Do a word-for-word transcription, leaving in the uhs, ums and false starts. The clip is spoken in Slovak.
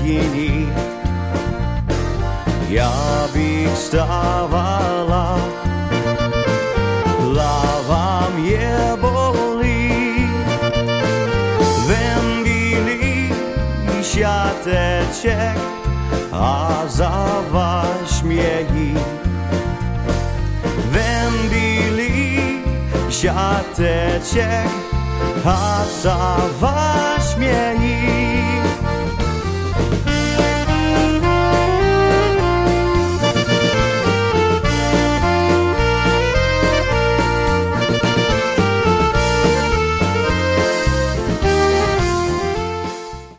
jiní. Já bych stávala, hlava mě bolí, ven bílý šateček a závaž mě jí. Ven bílý šateček a závaž mě